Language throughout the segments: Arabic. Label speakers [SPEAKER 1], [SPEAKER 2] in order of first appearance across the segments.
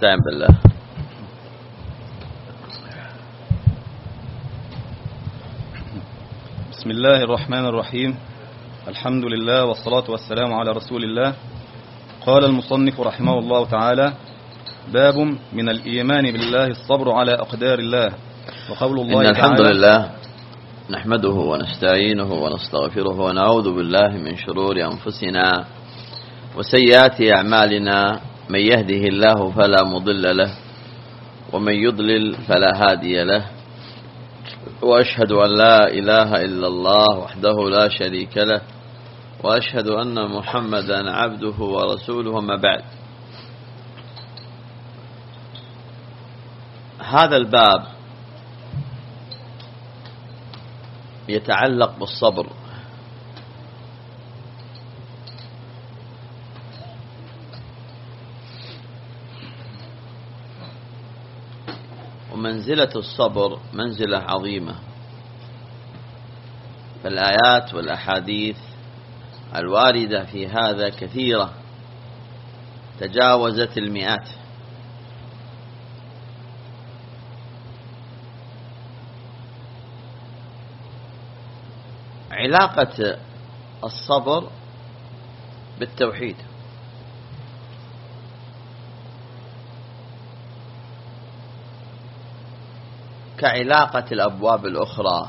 [SPEAKER 1] نستعين بالله.
[SPEAKER 2] بسم الله الرحمن الرحيم. الحمد لله والصلاة والسلام على رسول الله. قال المصنف رحمه الله تعالى: باب من الإيمان بالله الصبر على أقدار الله. وقول الله
[SPEAKER 1] إن الحمد
[SPEAKER 2] تعالى:
[SPEAKER 1] لله نحمده ونستعينه ونستغفره ونعوذ بالله من شرور أنفسنا وسيئات أعمالنا، من يهده الله فلا مضل له ومن يضلل فلا هادي له، وأشهد أن لا إله إلا الله وحده لا شريك له، وأشهد أن محمدا عبده ورسوله. ما بعد، هذا الباب يتعلق بالصبر. ومنزلة الصبر منزلة عظيمة، فالآيات والأحاديث الواردة في هذا كثيرة تجاوزت المئات. علاقة الصبر بالتوحيد، كعلاقة الأبواب الأخرى: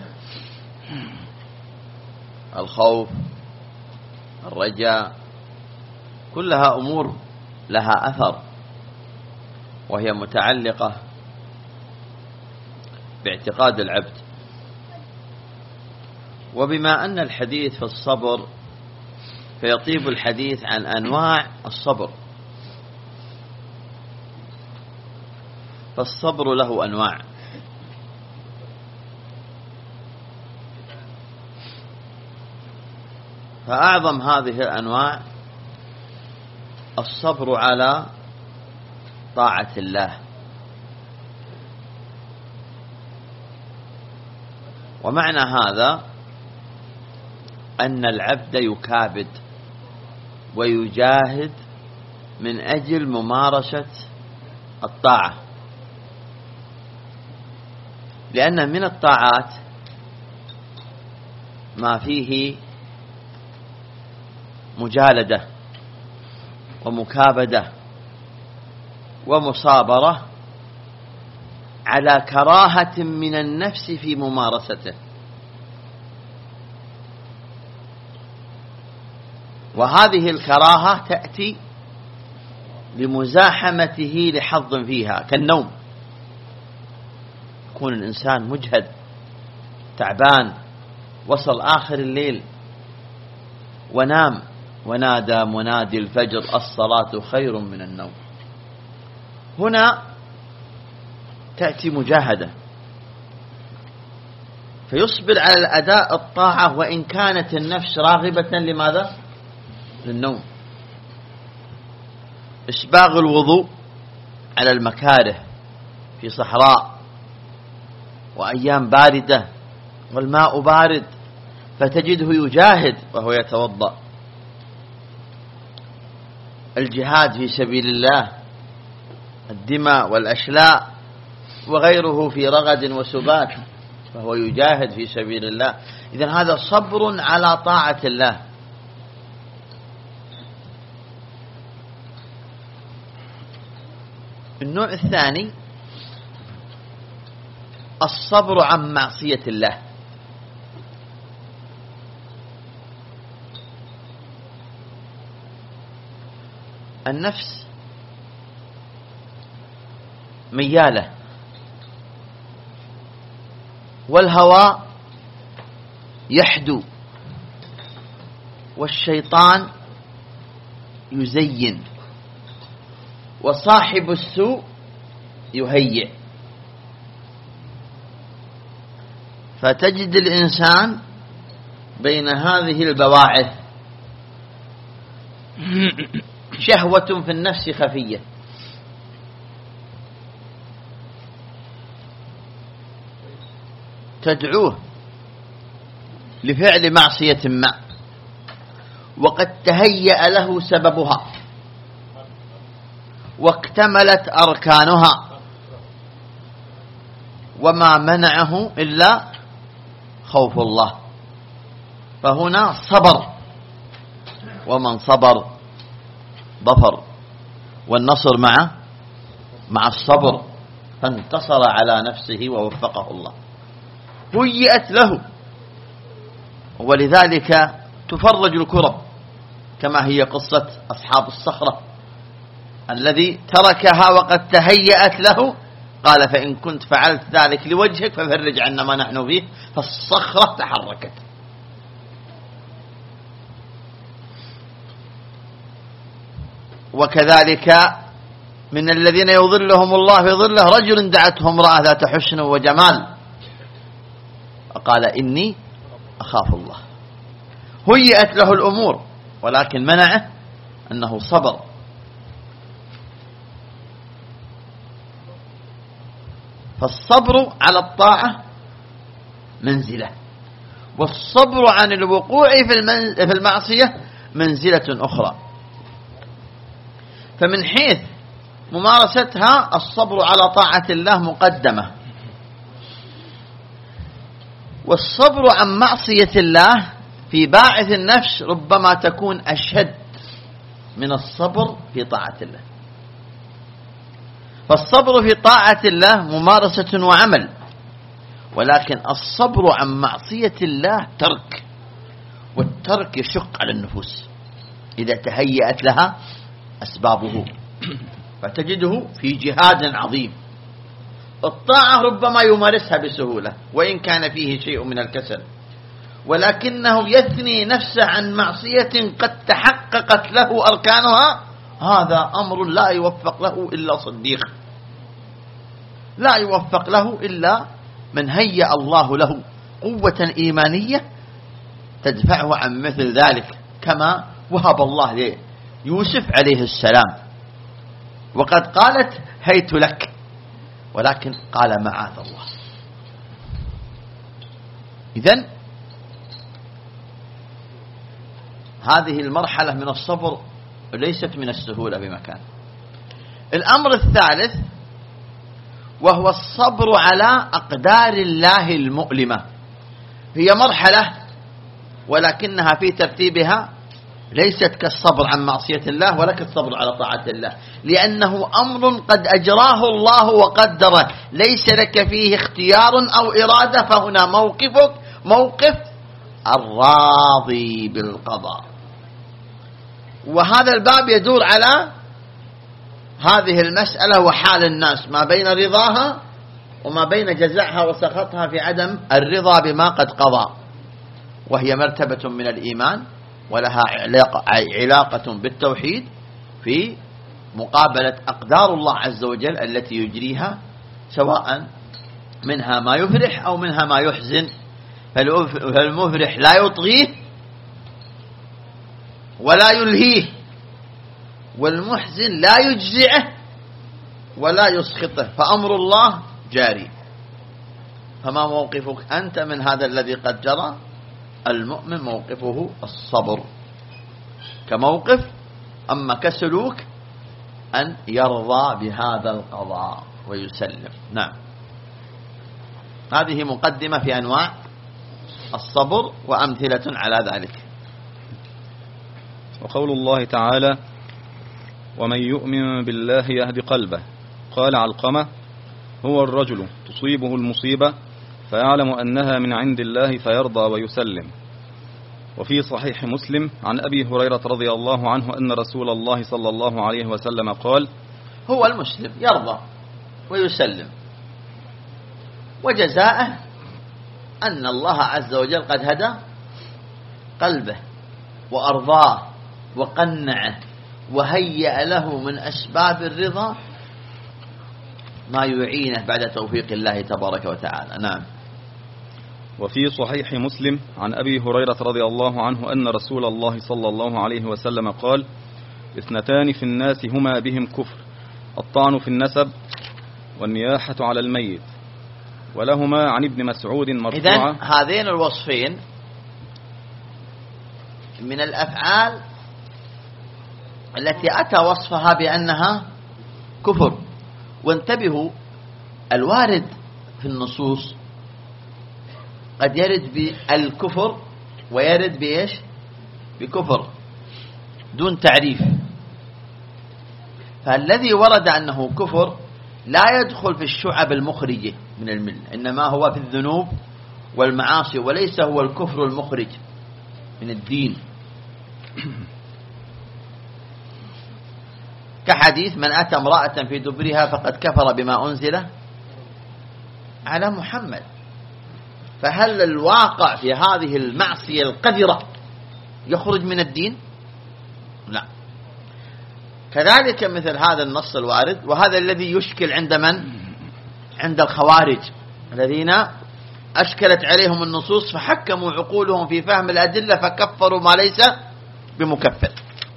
[SPEAKER 1] الخوف، الرجاء، كلها أمور لها أثر، وهي متعلقة باعتقاد العبد. وبما أن الحديث في الصبر فيطيب الحديث عن أنواع الصبر، فالصبر له أنواع. فأعظم هذه الأنواع الصبر على طاعة الله. ومعنى هذا أن العبد يكابد ويجاهد من أجل ممارسة الطاعة، لأن من الطاعات ما فيه مجالدة ومكابدة ومصابرة على كراهة من النفس في ممارسته، وهذه الكراهة تأتي لمزاحمته لحظ فيها، كالنوم. يكون الإنسان مجهد تعبان، وصل آخر الليل ونام، ونادى منادي الفجر: الصلاة خير من النوم. هنا تأتي مجاهدة، فيصبر على الأداء الطاعة وإن كانت النفس راغبة لماذا؟ للنوم. إسباغ الوضوء على المكاره في صحراء وأيام باردة والماء بارد، فتجده يجاهد وهو يتوضأ. الجهاد في سبيل الله، الدماء والأشلاء وغيره في رغد وسبات، فهو يجاهد في سبيل الله. إذن هذا صبر على طاعة الله. النوع الثاني الصبر عن معصية الله. النفس ميالة، والهوى يحدو، والشيطان يزين، وصاحب السوء يهيئ. فتجد الإنسان بين هذه البواعث، شهوة في النفس خفية، تدعوه لفعل معصية ما، وقد تهيأ له سببها، واكتملت أركانها، وما منعه إلا خوف الله، فهنا صبر، ومن صبر ظفر، والنصر مع الصبر، فانتصر على نفسه ووفقه الله، هيئت له، ولذلك تفرج الكرب، كما هي قصة أصحاب الصخرة الذي تركها وقد تهيأت له، قال فإن كنت فعلت ذلك لوجهك ففرج عنا ما نحن فيه، فالصخرة تحركت. وكذلك من الذين يظلهم الله في ظله رجل دعته امرأة ذات حسن وجمال فقال إني أخاف الله، هيئت له الأمور، ولكن منعه أنه صبر. فالصبر على الطاعة منزلة، والصبر عن الوقوع في المعصية منزلة أخرى. فمن حيث ممارستها الصبر على طاعة الله مقدمة، والصبر عن معصية الله في باعث النفس ربما تكون أشد من الصبر في طاعة الله. فالصبر في طاعة الله ممارسة وعمل، ولكن الصبر عن معصية الله ترك، والترك يشق على النفوس إذا تهيأت لها أسبابه، فتجده في جهاد عظيم. الطاعة ربما يمارسها بسهولة وإن كان فيه شيء من الكسل، ولكنه يثني نفسه عن معصية قد تحققت له أركانها، هذا أمر لا يوفق له إلا صديق، لا يوفق له إلا من هيأ الله له قوة إيمانية تدفعه عن مثل ذلك، كما وهب الله له يوسف عليه السلام، وقد قالت هيت لك، ولكن قال معاذ الله. إذن هذه المرحلة من الصبر ليست من السهولة بمكان. الأمر الثالث وهو الصبر على أقدار الله المؤلمة، هي مرحلة ولكنها في ترتيبها ليست كالصبر عن معصية الله ولا كالصبر على طاعة الله، لأنه أمر قد أجراه الله وقدره، ليس لك فيه اختيار أو إرادة، فهنا موقفك موقف الراضي بالقضاء. وهذا الباب يدور على هذه المسألة وحال الناس ما بين رضاها وما بين جزعها وسخطها في عدم الرضا بما قد قضى، وهي مرتبة من الإيمان ولها علاقة بالتوحيد في مقابلة أقدار الله عز وجل التي يجريها، سواء منها ما يفرح أو منها ما يحزن. فالمفرح لا يطغيه ولا يلهيه، والمحزن لا يجزعه ولا يسخطه، فأمر الله جاري. فما موقفك أنت من هذا الذي قد جرى؟ المؤمن موقفه الصبر كموقف، أما كسلوك أن يرضى بهذا القضاء ويسلم. نعم، هذه مقدمة في أنواع الصبر وأمثلة على ذلك.
[SPEAKER 2] وقول الله تعالى ومن يؤمن بالله يهد قلبه، قال علقمة هو الرجل تصيبه المصيبة فيعلم أنها من عند الله فيرضى ويسلم. وفي صحيح مسلم عن أبي هريرة رضي الله عنه أن رسول الله صلى الله عليه وسلم قال
[SPEAKER 1] هو المسلم يرضى ويسلم، وجزاءه أن الله عز وجل قد هدى قلبه وأرضاه وقنعه وهيأ له من أسباب الرضا ما يعينه بعد توفيق الله تبارك وتعالى. نعم.
[SPEAKER 2] وفي صحيح مسلم عن أبي هريرة رضي الله عنه أن رسول الله صلى الله عليه وسلم قال اثنتان في الناس هما بهم كفر، الطعن في النسب والنياحة على الميت. ولهما عن ابن مسعود مرفوعا.
[SPEAKER 1] إذن هذين الوصفين من الأفعال التي أتى وصفها بأنها كفر. وانتبهوا، الوارد في النصوص قد يرد بالكفر ويرد بإيش؟ بكفر دون تعريف. فالذي ورد أنه كفر لا يدخل في الشعب المخرجة من الملة، إنما هو في الذنوب والمعاصي، وليس هو الكفر المخرج من الدين. كحديث من أتى امرأة في دبرها فقد كفر بما أنزل على محمد. فهل الواقع في هذه المعصية القذرة يخرج من الدين؟ لا. كذلك مثل هذا النص الوارد، وهذا الذي يشكل عند من؟ عند الخوارج الذين أشكلت عليهم النصوص فحكموا عقولهم في فهم الأدلة فكفروا ما ليس بمكفر.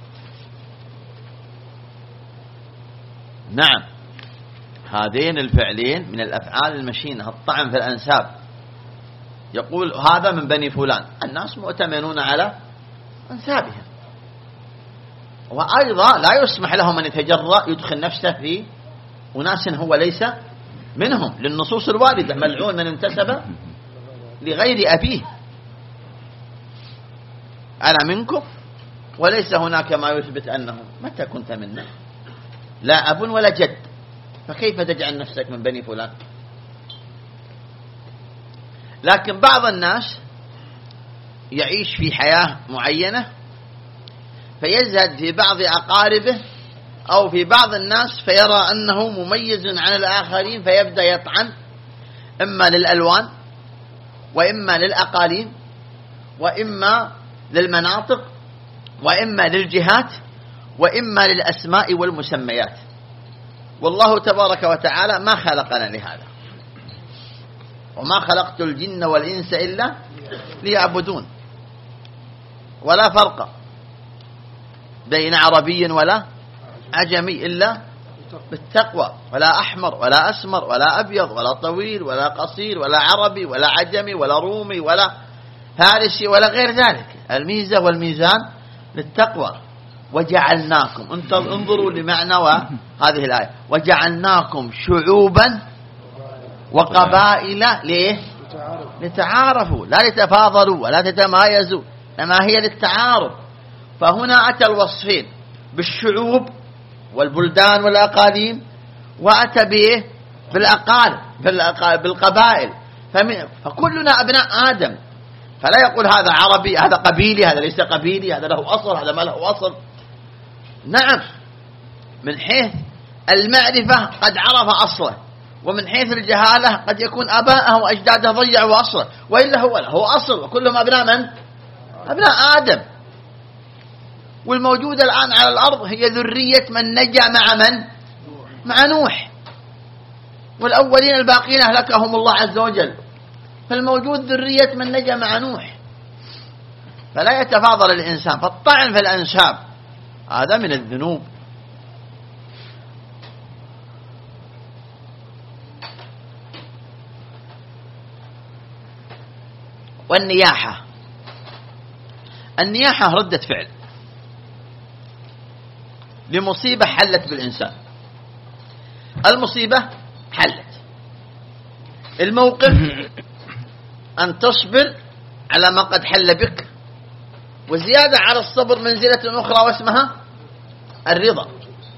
[SPEAKER 1] نعم، هذين الفعلين من الأفعال المشينة، الطعن في الأنساب، يقول هذا من بني فلان، الناس مؤتمنون على أنسابهم، وأيضا لا يسمح لهم أن يتجرأ يدخل نفسه في أناس هو ليس منهم، للنصوص الواردة ملعون من انتسب لغير أبيه. أنا منكم وليس هناك ما يثبت أنه متى كنت منا؟ لا أب ولا جد، فكيف تجعل نفسك من بني فلان؟ لكن بعض الناس يعيش في حياة معينة فيزهد في بعض أقاربه أو في بعض الناس فيرى أنه مميز عن الآخرين، فيبدأ يطعن إما للألوان وإما للأقاليم وإما للمناطق وإما للجهات وإما للأسماء والمسميات. والله تبارك وتعالى ما خلقنا لهذا، وما خلقت الجن والإنس إلا ليعبدون. ولا فرق بين عربي ولا عجمي إلا بالتقوى، ولا أحمر ولا أسمر ولا أبيض ولا طويل ولا قصير ولا عربي ولا عجمي ولا رومي ولا فارسي ولا غير ذلك. الميزة والميزان للتقوى. وجعلناكم، انظروا لمعنى هذه الآية، وجعلناكم شعوبا وقبائل ليه؟ لتعارفوا، لا لتفاضلوا ولا تتمايزوا، إنما هي للتعارف. فهنا أتى الوصفين بالشعوب والبلدان والأقاليم، وأتى به بالقبائل. فكلنا أبناء آدم، فلا يقول هذا عربي هذا قبيلي هذا ليس قبيلي، هذا له أصل هذا ما له أصل. نعم، من حيث المعرفة قد عرف أصله، ومن حيث الجهالة قد يكون أباءه وأجداده ضيعوا أصله، وإلا هو له أصل، وكلهم أبناء من؟ أبناء آدم. والموجودة الآن على الأرض هي ذرية من نجا مع من؟ مع نوح، والأولين الباقين أهلكهم الله عز وجل، فالموجود ذرية من نجا مع نوح. فلا يتفاضل الإنسان، فالطعن في الأنساب هذا من الذنوب. والنياحة، النياحة ردة فعل لمصيبة حلت بالإنسان. المصيبة حلت، الموقف أن تصبر على ما قد حل بك، وزيادة على الصبر منزلة أخرى واسمها الرضا.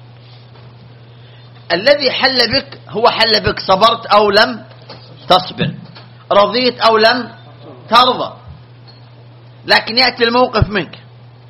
[SPEAKER 1] الذي حل بك هو حل بك صبرت أو لم تصبر، رضيت أو لم ترضى، لكن يأتي الموقف منك.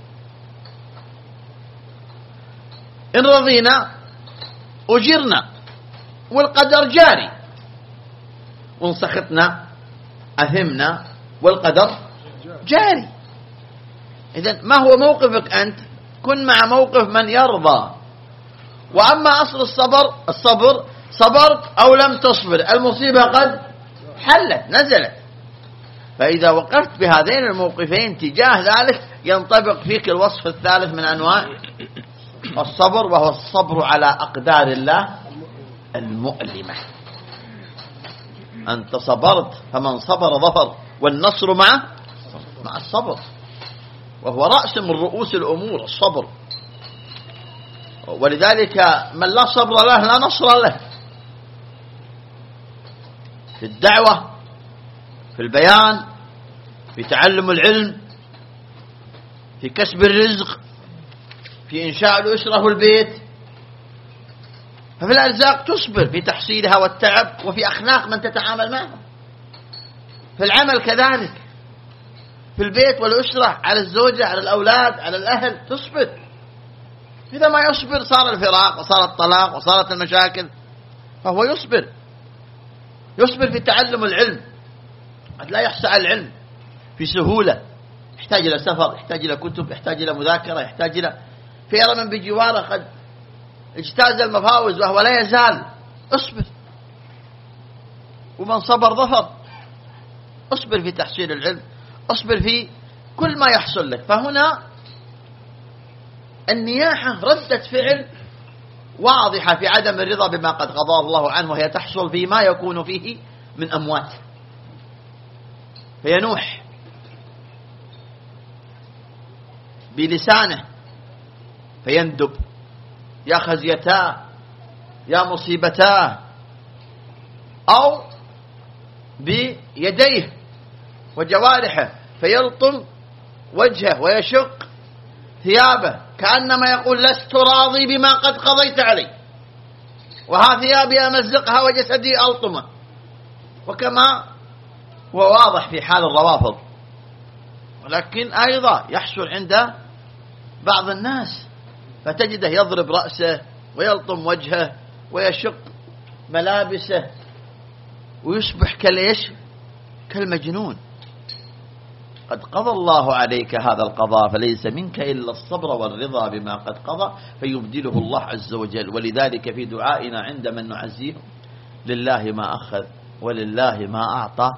[SPEAKER 1] إن رضينا أجرنا والقدر جاري، وإن سخطنا أثمنا والقدر جاري. إذن ما هو موقفك أنت؟ كن مع موقف من يرضى. وأما أصل الصبر صبرت أو لم تصبر، المصيبة قد حلت نزلت. فإذا وقفت بهذين الموقفين تجاه ذلك ينطبق فيك الوصف الثالث من أنواع الصبر، وهو الصبر على أقدار الله المؤلمة. أنت صبرت، فمن صبر ظفر، والنصر مع الصبر، وهو رأس من رؤوس الأمور الصبر. ولذلك من لا صبر له لا نصر له، في الدعوة، في البيان، في تعلم العلم، في كسب الرزق، في إنشاء الأسرة والبيت. ففي الأرزاق تصبر في تحصيلها والتعب، وفي أخلاق من تتعامل معهم. في العمل كذلك، في البيت والأسرة، على الزوجة، على الأولاد، على الأهل تصبر. إذا ما يصبر صار الفراق وصار الطلاق وصارت المشاكل. فهو يصبر في تعلم العلم، قد لا يحصل على العلم في سهولة، يحتاج إلى سفر، يحتاج إلى كتب، يحتاج إلى مذاكرة، يحتاج إلى في من بجواره قد اجتاز المفاوز وهو لا يزال. اصبر، ومن صبر ظفر. اصبر في تحصيل العلم، اصبر في كل ما يحصل لك. فهنا النياحة ردة فعل واضحة في عدم الرضا بما قد قضاه الله عنه، وهي تحصل فيما يكون فيه من أموات. فينوح بلسانه فيندب: يا خزيتاه، يا مصيبتاه. أو بيديه وجوارحه فيلطم وجهه ويشق ثيابه، كأنما يقول: لست راضي بما قد قضيت علي، وها ثيابي أمزقها وجسدي ألطمه. وكما هو واضح في حال الروافض، ولكن أيضا يحصل عند بعض الناس، فتجده يضرب رأسه ويلطم وجهه ويشق ملابسه ويصبح كالإيش؟ كالمجنون. قد قضى الله عليك هذا القضاء، فليس منك إلا الصبر والرضا بما قد قضى، فيبدله الله عز وجل. ولذلك في دعائنا عندما نعزيه: لله ما أخذ ولله ما أعطى،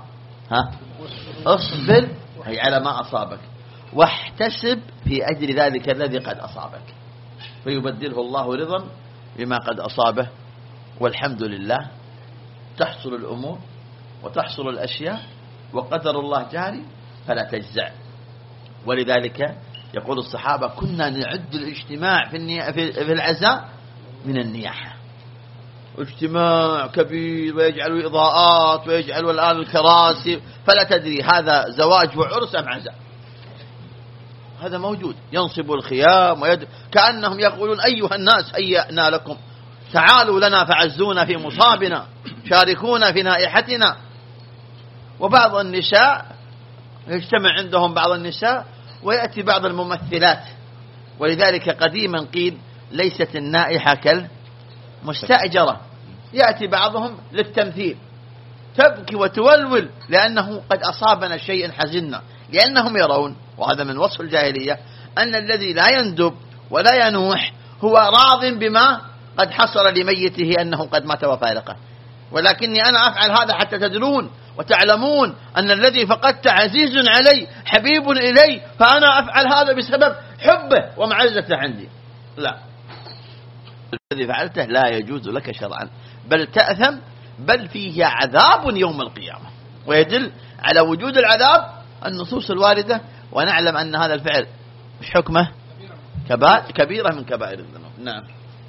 [SPEAKER 1] اصبر أي على ما أصابك، واحتسب في أجل ذلك الذي قد أصابك، فيبدله الله رضا بما قد أصابه. والحمد لله تحصل الأمور وتحصل الأشياء، وقدر الله جاري فلا تجزع. ولذلك يقول الصحابة: كنا نعد الاجتماع في العزاء من النياحة. اجتماع كبير ويجعلوا إضاءات ويجعلوا الآن الكراسي، فلا تدري هذا زواج وعرس أم عزاء. هذا موجود، ينصب الخيام كأنهم يقولون: أيها الناس هيأنا لكم، تعالوا لنا فعزونا في مصابنا، شاركونا في نائحتنا. وبعض النساء يجتمع عندهم بعض النساء ويأتي بعض الممثلات. ولذلك قديما قيل: ليست النائحة كالمستأجرة. يأتي بعضهم للتمثيل، تبكي وتولول لأنه قد أصابنا شيء حزنا، لأنهم يرون، وهذا من وصف الجاهلية، أن الذي لا يندب ولا ينوح هو راض بما قد حصل لميته أنه قد مات وفارقه. ولكني أنا أفعل هذا حتى تدرون وتعلمون أن الذي فقدت عزيز علي حبيب إلي، فأنا أفعل هذا بسبب حبه ومعزته عندي. لا، الذي فعلته لا يجوز لك شرعا، بل تأثم، بل فيه عذاب يوم القيامة. ويدل على وجود العذاب النصوص الواردة، ونعلم أن هذا الفعل مش حكمه كبيرة من كبائر الذنوب. نعم.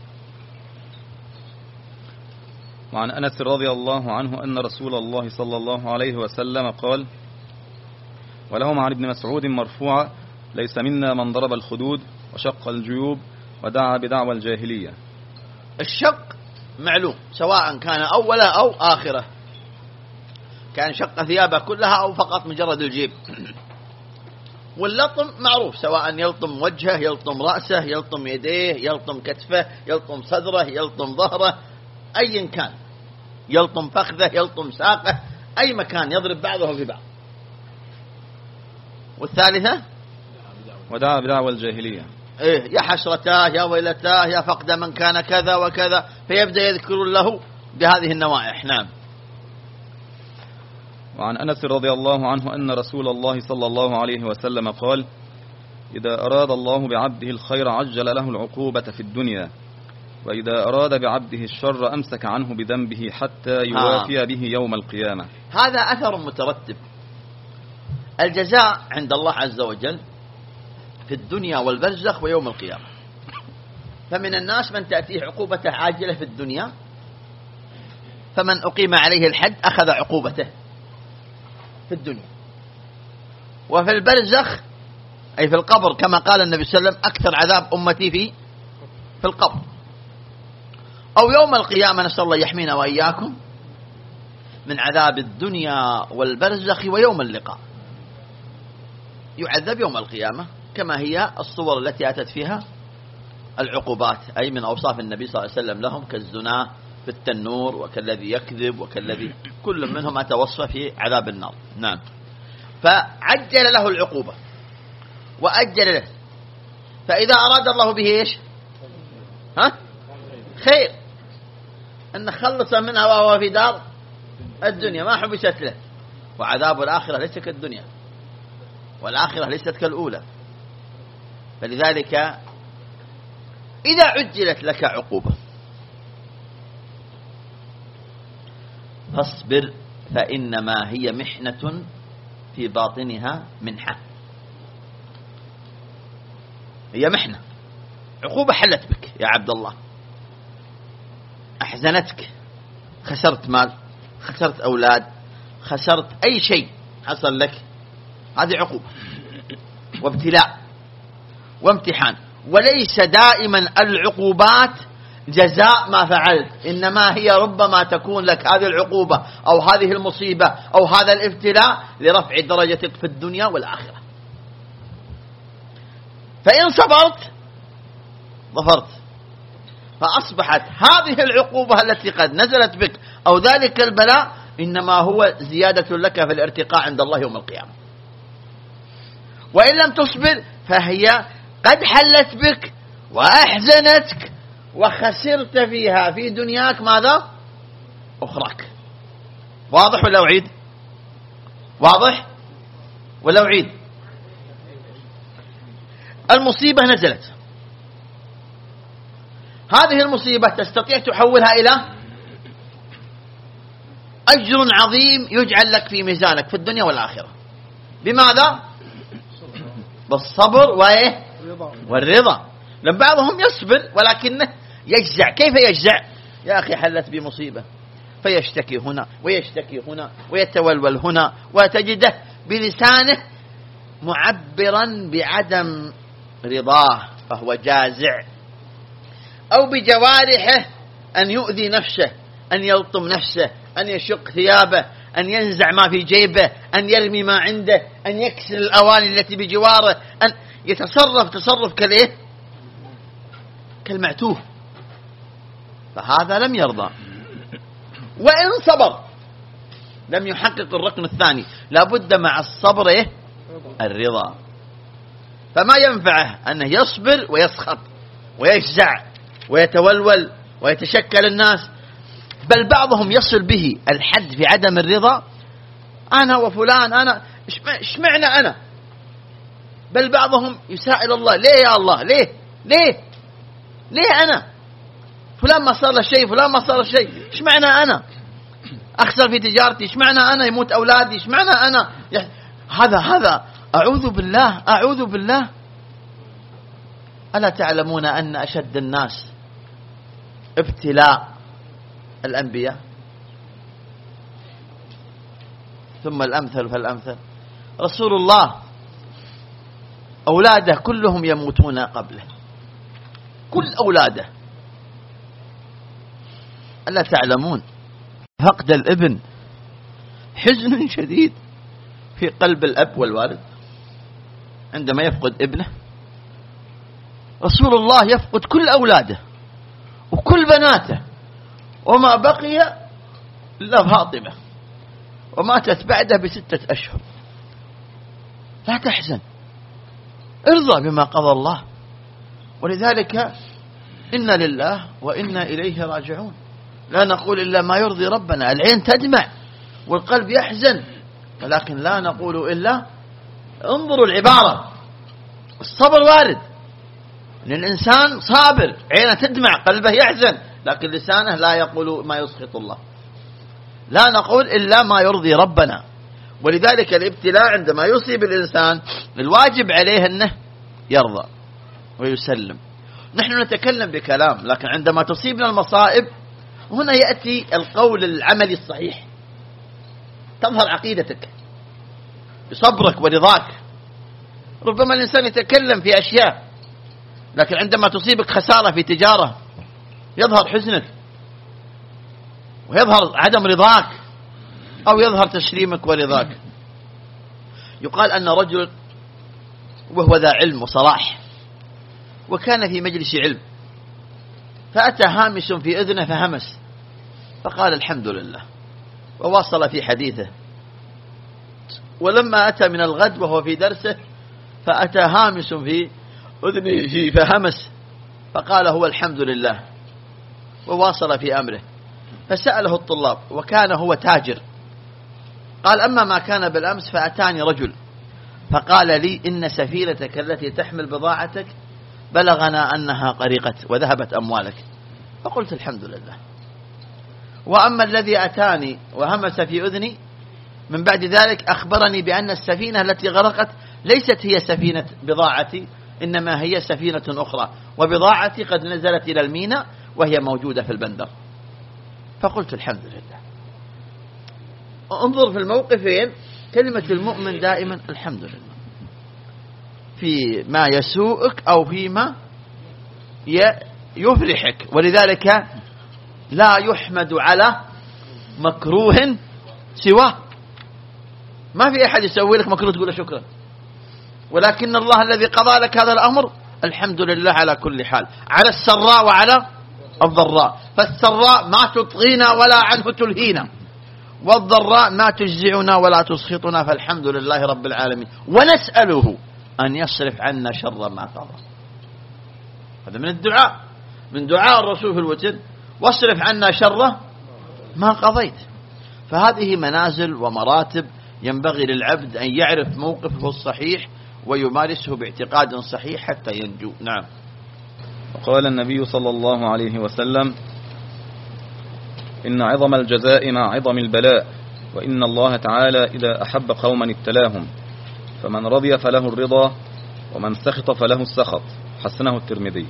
[SPEAKER 2] وعن أنس رضي الله عنه أن رسول الله صلى الله عليه وسلم قال: ولهم عن ابن مسعود مرفوعا: ليس منا من ضرب الخدود وشق الجيوب ودعا بدعوى الجاهلية.
[SPEAKER 1] الشق معلوم، سواء كان أوله أو آخره، كان شق ثيابه كلها أو فقط مجرد الجيب. واللطم معروف، سواء يلطم وجهه، يلطم رأسه، يلطم يديه، يلطم كتفه، يلطم صدره، يلطم ظهره، أي كان، يلطم فخذه، يلطم ساقه، أي مكان يضرب بعضه في بعض. والثالثة:
[SPEAKER 2] ودعا بدعوى الجاهلية.
[SPEAKER 1] يا حسرتاه، يا ويلتاه، يا فقد من كان كذا وكذا، فيبدأ يذكر له بهذه النوائح. نعم.
[SPEAKER 2] وعن أنس رضي الله عنه أن رسول الله صلى الله عليه وسلم قال: إذا أراد الله بعبده الخير عجل له العقوبة في الدنيا، وإذا أراد بعبده الشر أمسك عنه بذنبه حتى يوافي به يوم القيامة.
[SPEAKER 1] هذا أثر مترتب. الجزاء عند الله عز وجل في الدنيا والبرزخ ويوم القيامة. فمن الناس من تأتيه عقوبته عاجلة في الدنيا، فمن أقيم عليه الحد أخذ عقوبته في الدنيا. وفي البرزخ أي في القبر كما قال النبي صلى الله عليه وسلم أكثر عذاب أمتي في القبر، أو يوم القيامة، نسأل الله يحمينا وإياكم من عذاب الدنيا والبرزخ ويوم اللقاء. يعذب يوم القيامة كما هي الصور التي أتت فيها العقوبات، أي من أوصاف النبي صلى الله عليه وسلم لهم كالزنا في التنور وكالذي يكذب وكالذي كل منهم أتوصف في عذاب النار. نعم. فعجل له العقوبة وأجل له، فإذا أراد الله به إيش؟ خير، أن خلص منها وهو في دار الدنيا ما حبست له. وعذاب الآخرة ليس كالدنيا، والآخرة ليست كالأولى. فلذلك إذا عجلت لك عقوبة فاصبر، فإنما هي محنة في باطنها منحة. هي محنة، عقوبة حلت بك يا عبد الله، أحزنتك، خسرت مال، خسرت أولاد، خسرت أي شيء حصل لك، هذه عقوبة وابتلاء وامتحان. وليس دائما العقوبات جزاء ما فعلت، إنما هي ربما تكون لك هذه العقوبة أو هذه المصيبة أو هذا الابتلاء لرفع درجتك في الدنيا والآخرة. فإن صبرت ظفرت. فأصبحت هذه العقوبة التي قد نزلت بك أو ذلك البلاء إنما هو زيادة لك في الارتقاء عند الله يوم القيامة. وإن لم تصبر فهي قد حلت بك وأحزنتك وخسرت فيها في دنياك ماذا؟ أخراك. واضح ولا أعيد؟ واضح ولا أعيد؟ المصيبة نزلت، هذه المصيبة تستطيع تحولها إلى أجر عظيم يجعل لك في ميزانك في الدنيا والآخرة. بماذا؟ بالصبر والرضا. لما بعضهم يصبر ولكنه يجزع. كيف يجزع؟ يا أخي حلت بمصيبة، فيشتكي هنا ويشتكي هنا ويتولول هنا، وتجده بلسانه معبرا بعدم رضاه فهو جازع، أو بجوارحه أن يؤذي نفسه، أن يلطم نفسه، أن يشق ثيابه، أن ينزع ما في جيبه، أن يرمي ما عنده، أن يكسر الأواني التي بجواره، أن يتصرف تصرف كالمعتوه. فهذا لم يرضى. وإن صبر لم يحقق الركن الثاني، لابد مع الصبر الرضا. فما ينفعه أنه يصبر ويسخط ويجزع ويتولول ويتشكل الناس، بل بعضهم يصل به الحد في عدم الرضا. أنا وفلان، أنا اشمعنى أنا؟ بل بعضهم يسائل الله: ليه يا الله؟ ليه أنا؟ فلان ما صار له شيء، فلان ما صار له شيء، اشمعنى أنا؟ أخسر في تجارتي، اشمعنى أنا؟ يموت أولادي، اشمعنى أنا؟ هذا أعوذ بالله. ألا تعلمون أن أشد الناس ابتلاء الأنبياء، ثم الأمثل فالأمثل. رسول الله أولاده كلهم يموتون قبله، كل أولاده. ألا تعلمون فقد الابن حزن شديد في قلب الأب والوالد عندما يفقد ابنه؟ رسول الله يفقد كل أولاده وكل بناته، وما بقي إلا فاطمة، وماتت بعده ب6 أشهر. لا تحزن، ارضى بما قضى الله. ولذلك إنا لله وإنا إليه راجعون. لا نقول إلا ما يرضي ربنا. العين تدمع والقلب يحزن، ولكن لا نقول إلا، انظروا العبارة، الصبر وارد، إن الإنسان صابر، عينه تدمع، قلبه يحزن، لكن لسانه لا يقول ما يسخط الله. لا نقول إلا ما يرضي ربنا. ولذلك الابتلاء عندما يصيب الإنسان الواجب عليه أنه يرضى ويسلم، نحن نتكلم بكلام، لكن عندما تصيبنا المصائب هنا يأتي القول العملي الصحيح، تظهر عقيدتك بصبرك ورضاك. ربما الإنسان يتكلم في أشياء، لكن عندما تصيبك خسارة في تجارة يظهر حزنك ويظهر عدم رضاك، أو يظهر تسليمك ورضاك. يقال أن رجل وهو ذا علم وصلاح وكان في مجلس علم، فأتى هامس في أذنه فهمس، فقال الحمد لله وواصل في حديثه. ولما أتى من الغد وهو في درسه فأتى هامس في أذنه فهمس، فقال هو الحمد لله وواصل في أمره. فسأله الطلاب وكان هو تاجر، قال أما ما كان بالأمس فأتاني رجل فقال لي إن سفينتك التي تحمل بضاعتك بلغنا أنها غرقت وذهبت أموالك، فقلت الحمد لله. وأما الذي أتاني وهمس في أذني من بعد ذلك أخبرني بأن السفينة التي غرقت ليست هي سفينة بضاعتي، إنما هي سفينة أخرى، وبضاعتي قد نزلت إلى الميناء وهي موجودة في البندر. فقلت الحمد لله. انظر في الموقفين كلمة المؤمن دائما الحمد لله في ما يسوءك أو فيما يفرحك، ولذلك لا يحمد على مكروه سواه. ما في أحد يسوي لك مكروه تقول له شكرا، ولكن الله الذي قضى لك هذا الأمر الحمد لله على كل حال، على السراء وعلى الضراء. فالسراء ما تطغينا ولا عنه تلهينا، والضراء ما تجزعنا ولا تسخطنا، فالحمد لله رب العالمين، ونسأله أن يصرف عنا شر ما قضى. هذا من الدعاء، من دعاء الرسول في الوتر، واصرف عنا شر ما قضيت. فهذه منازل ومراتب ينبغي للعبد أن يعرف موقفه الصحيح ويمارسه باعتقاد صحيح حتى ينجو. نعم.
[SPEAKER 2] وقال النبي صلى الله عليه وسلم إن عظم الجزاء مع عظم البلاء، وإن الله تعالى إذا أحب قوما ابتلاهم، فمن رضي فله الرضا ومن سخط فله السخط. حسنه الترمذي.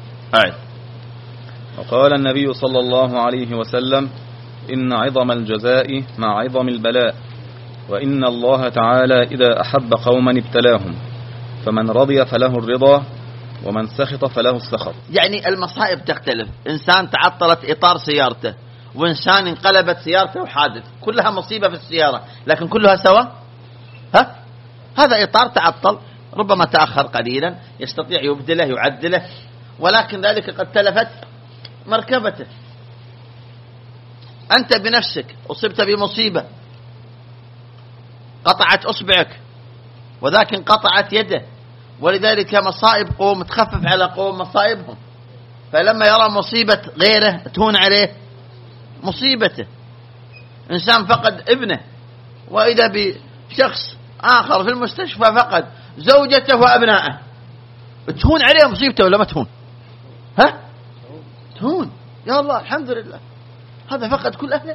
[SPEAKER 2] وقال النبي صلى الله عليه وسلم إن عظم الجزاء مع عظم البلاء، وإن الله تعالى إذا أحب قوما ابتلاهم، فمن رضي فله الرضا ومن سخط فله السخط.
[SPEAKER 1] يعني المصائب تختلف، إنسان تعطلت إطار سيارته، وإنسان انقلبت سيارته وحادث، كلها مصيبة في السيارة، لكن كلها سوا. هذا إطار تعطل ربما تأخر قليلا، يستطيع يبدله يعدله، ولكن ذلك قد تلفت مركبته. أنت بنفسك أصبت بمصيبة قطعت أصبعك، وذاك انقطعت يده، ولذلك مصائب قوم تخفف على قوم مصائبهم، فلما يرى مصيبة غيره تهون عليه مصيبته. إنسان فقد ابنه، وإذا بشخص آخر في المستشفى فقد زوجته وأبنائه، تهون عليه مصيبته ولا ما تهون؟ تهون. يا الله الحمد لله، هذا فقد كل أهله.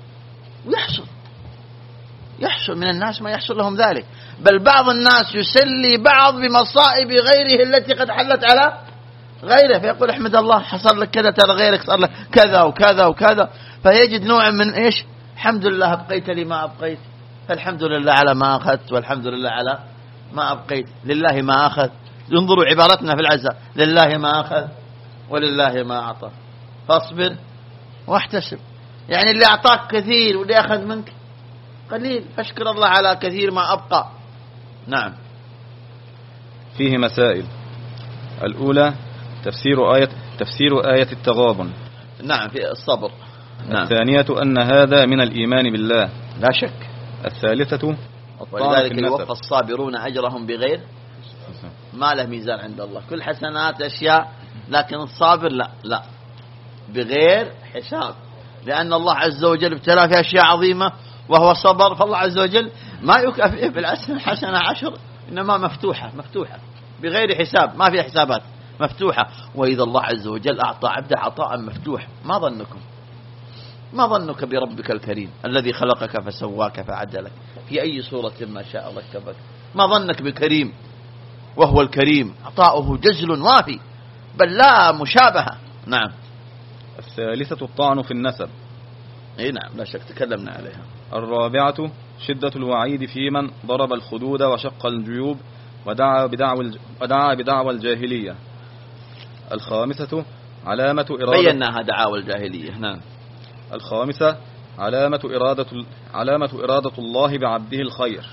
[SPEAKER 1] ويحصل من الناس ما يحصل لهم ذلك، بل بعض الناس يسلي بعض بمصائب غيره التي قد حلت على غيره، فيقول احمد الله حصل لك كذا، ترى غيرك صار لك كذا وكذا وكذا، فيجد نوع من ايش؟ الحمد لله أبقيت لي ما أبقيت، فالحمد لله على ما أخذت، والحمد لله على ما أبقيت، لله ما أخذ. انظروا عبارتنا في العزاء، لله ما أخذ ولله ما أعطى، فاصبر واحتسب. يعني اللي أعطاك كثير واللي أخذ منك قليل، فاشكر الله على كثير ما أبقى. نعم.
[SPEAKER 2] فيه مسائل. الأولى تفسير آية التغابن.
[SPEAKER 1] نعم، في الصبر. نعم.
[SPEAKER 2] الثانية أن هذا من الإيمان بالله
[SPEAKER 1] لا شك.
[SPEAKER 2] الثالثة
[SPEAKER 1] ولذلك يوفى الصابرون أجرهم بغير ما له ميزان عند الله، كل حسنات أشياء، لكن الصابر لا بغير حساب، لأن الله عز وجل ابتلى في أشياء عظيمة وهو صبر، فالله عز وجل ما يكافئه بالحسنة 10، إنما مفتوحة بغير حساب، ما في حسابات، مفتوحة. وإذا الله عز وجل أعطى عبده عطاء مفتوح، ما ظنك بربك الكريم الذي خلقك فسواك فعدلك في أي صورة ما شاء ركبك؟ ما ظنك بكريم وهو الكريم، عطاؤه جزل وافي، بل لا مشابهة. نعم.
[SPEAKER 2] الثالثة الطعن في النسب.
[SPEAKER 1] اي نعم، لا شك تكلمنا عليها.
[SPEAKER 2] الرابعة شدة الوعيد في من ضرب الخدود وشق الجيوب ودعا بدعوى الجاهلية. الخامسة علامة إرادة،
[SPEAKER 1] بيناها دعاوى الجاهلية. نعم.
[SPEAKER 2] الخامسة علامة إرادة الله بعبده الخير.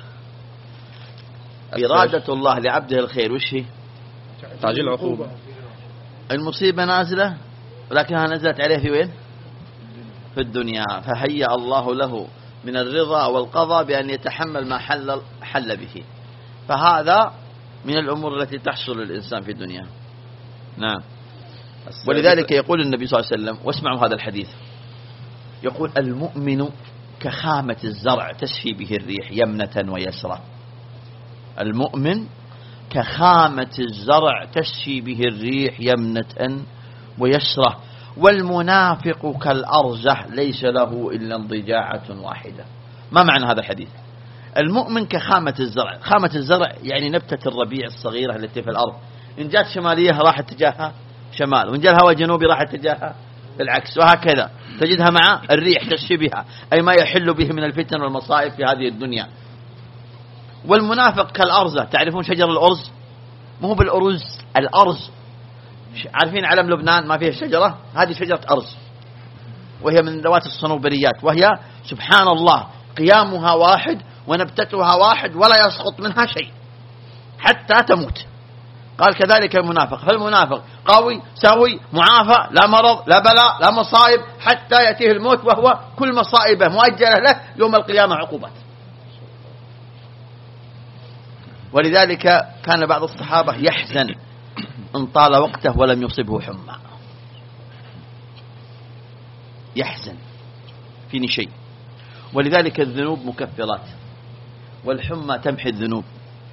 [SPEAKER 1] إرادة الله لعبده الخير وش هي؟
[SPEAKER 2] تعجيل العقوبة.
[SPEAKER 1] المصيبة نازلة ولكنها نزلت عليه في وين؟ في الدنيا، فهيأ الله له من الرضا والقضاء بأن يتحمل ما حل به، فهذا من الأمور التي تحصل للإنسان في الدنيا. نعم. ولذلك يقول النبي صلى الله عليه وسلم، واسمعوا هذا الحديث، يقول المؤمن كخامة الزرع تسفي به الريح يمنة ويسرة. المؤمن كخامة الزرع تسفي به الريح يمنة ويسرة، والمنافق كالأرزة ليس له إلا انضجاعة واحدة. ما معنى هذا الحديث؟ المؤمن كخامة الزرع، خامة الزرع يعني نبتة الربيع الصغيرة التي في الأرض، إن جاءت شمالية راح اتجاهها شمال، وإن جاء الهواء جنوبي راح اتجاهها بالعكس، وهكذا تجدها مع الريح تسفي بها أي ما يحل به من الفتن والمصائب في هذه الدنيا. والمنافق كالأرزة، تعرفون شجر الأرز؟ مو بالأرز، الأرز، عارفين علم لبنان ما فيه شجرة؟ هذه شجرة أرز، وهي من ذوات الصنوبريات، وهي سبحان الله قيامها واحد ونبتتها واحد ولا يسقط منها شيء حتى تموت. قال كذلك المنافق، فالمنافق قوي سوي معافى، لا مرض لا بلاء لا مصائب حتى يأتيه الموت وهو كل مصائبه مؤجلة له يوم القيامة عقوبات. ولذلك كان بعض الصحابة يحزن إن طال وقته ولم يصبه حمى، يحزن فيني شيء. ولذلك الذنوب مكفرات، والحمى تمحي الذنوب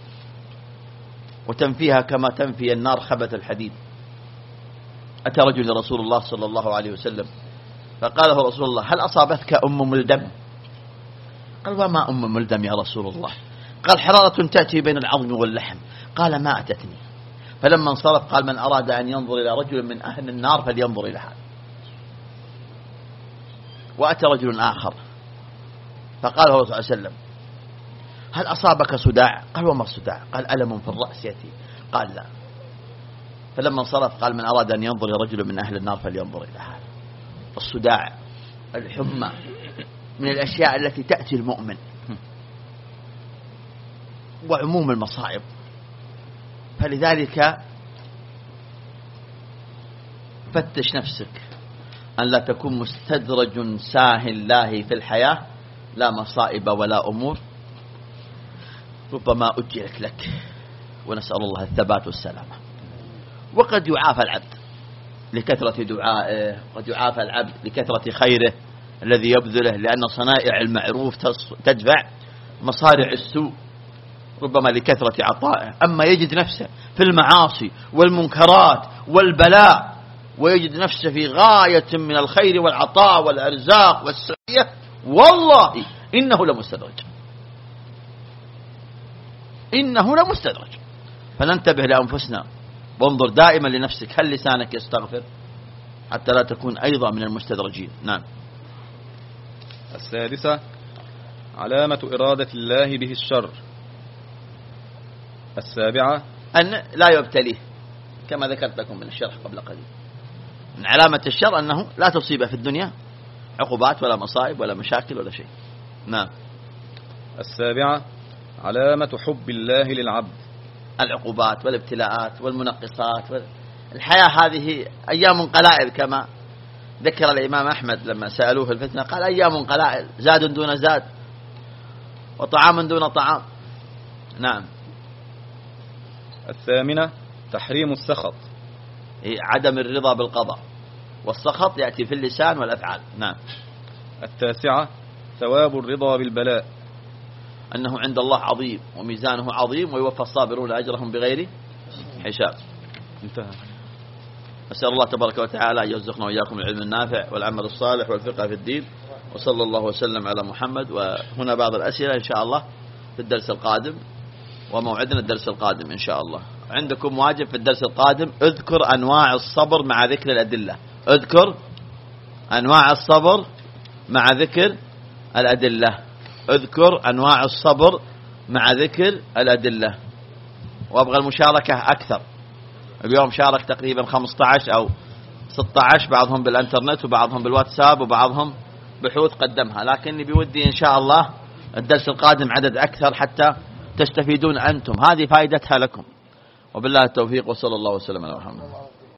[SPEAKER 1] وتنفيها كما تنفي النار خبث الحديد. أتى رجل لرسول الله صلى الله عليه وسلم فقال له رسول الله هل أصابتك أم ملدم؟ قال وما أم ملدم يا رسول الله؟ قال حرارة تأتي بين العظم واللحم. قال ما أتتني. فلما انصرف قال من أراد أن ينظر إلى رجل من أهل النار فلينظر إلى هذا. وأتى رجل آخر فقال له صلى الله عليه وسلم هل أصابك صداع؟ قال وما الصداع؟ قال ألم في الرأس يأتي. قال لا. فلما انصرف قال من أراد أن ينظر إلى رجل من أهل النار فلينظر إلى هذا. الصداع الحمى من الأشياء التي تأتي المؤمن، وعموم المصائب. فلذلك فتش نفسك أن لا تكون مستدرج ساهل لاهي في الحياة، لا مصائب ولا أمور ربما أجلت لك، ونسأل الله الثبات والسلامة. وقد يعافى العبد لكثرة دعائه، قد يعافى العبد لكثرة خيره الذي يبذله، لأن صنائع المعروف تدفع مصارع السوء ربما لكثرة عطائه. أما يجد نفسه في المعاصي والمنكرات والبلاء ويجد نفسه في غاية من الخير والعطاء والأرزاق والسعية، والله إنه لمستدرج، إنه لمستدرج. فننتبه لأنفسنا وانظر دائما لنفسك هل لسانك يستغفر حتى لا تكون أيضا من المستدرجين. نعم.
[SPEAKER 2] السادسة علامة إرادة الله به الشر. السابعة
[SPEAKER 1] أن لا يبتليه كما ذكرت لكم من الشرح قبل قليل. من علامة الشر أنه لا تصيبه في الدنيا عقوبات ولا مصائب ولا مشاكل ولا شيء. نعم.
[SPEAKER 2] السابعة علامة حب الله للعبد.
[SPEAKER 1] العقوبات والابتلاءات والمنقصات الحياة هذه أيام قلائل، كما ذكر الإمام أحمد لما سألوه في الفتنة قال أيام قلائل، زاد دون زاد وطعام دون طعام. نعم.
[SPEAKER 2] الثامنة تحريم السخط،
[SPEAKER 1] عدم الرضا بالقضاء، والسخط يأتي في اللسان والأفعال. نعم.
[SPEAKER 2] التاسعة ثواب الرضا بالبلاء،
[SPEAKER 1] أنه عند الله عظيم وميزانه عظيم ويوفى الصابرون أجرهم بغير حساب.
[SPEAKER 2] انتهى.
[SPEAKER 1] أسأل الله تبارك وتعالى أن يرزقنا وإياكم العلم النافع والعمل الصالح والفقه في الدين، وصلى الله وسلم على محمد. وهنا بعض الأسئلة إن شاء الله في الدرس القادم، وموعدنا الدرس القادم إن شاء الله. عندكم واجب في الدرس القادم، اذكر أنواع الصبر مع ذكر الأدلة. اذكر أنواع الصبر مع ذكر الأدلة. اذكر أنواع الصبر مع ذكر الأدلة. وأبغى المشاركة أكثر. اليوم شارك تقريبا 15 أو 16، بعضهم بالانترنت وبعضهم بالواتساب وبعضهم بحوث قدمها، لكني بودي إن شاء الله الدرس القادم عدد أكثر حتى تستفيدون أنتم، هذه فائدتها لكم. وبالله التوفيق، وصلى الله وسلم على محمد.